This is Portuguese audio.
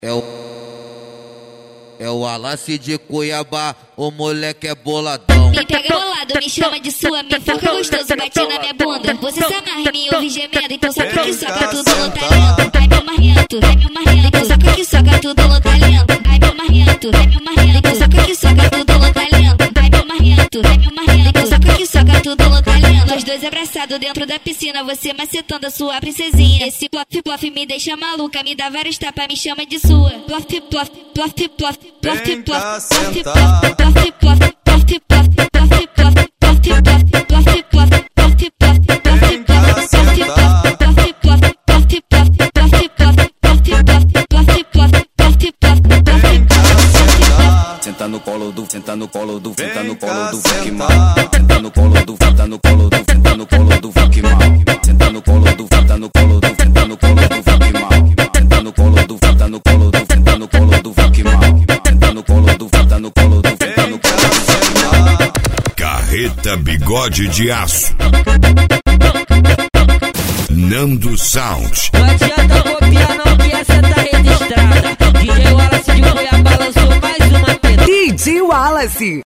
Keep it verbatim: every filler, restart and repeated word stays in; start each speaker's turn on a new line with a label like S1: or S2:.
S1: É o, é o Wallace de Cuiabá, o moleque é boladão.
S2: Me pega bolado, me chama de sua, me foca gostoso, bate na minha bunda. Você se amarra em mim, ouve gemendo, então soca que soca tudo no talento. Ai meu marrento, ai meu marrento, então soca que soca tudo no talento. Ai meu marrento, ai meu marrento, então soca que soca tudo no talento. Ai meu marrento, ai meu marrento, então soca que soca tudo no talento. Nós dois abraçados dentro da piscina, você macetando a sua princesinha. Esse plof, plof me deixa maluca, me dá vários tapas, me chama de sua. Plof, plof, plof, plof, plof, plof, plof, plof, plof, plof.
S3: Senta no colo do, senta no colo do, senta no colo do funk mal. Senta no colo do, senta no colo do, senta no colo do funk mal. Senta no colo do, senta no colo do, senta no colo do funk mal. Senta no colo do, senta no colo do, senta no colo do funk mal. Senta no colo do, senta no colo do, senta no colo do funk mal.
S4: Carreta Bigode de Aço. Nando Sound.
S5: Não adianta copiar não, que essa tá registrada. D J Wallace de Cuiabá lançou mais uma pena.
S6: D J Wallace.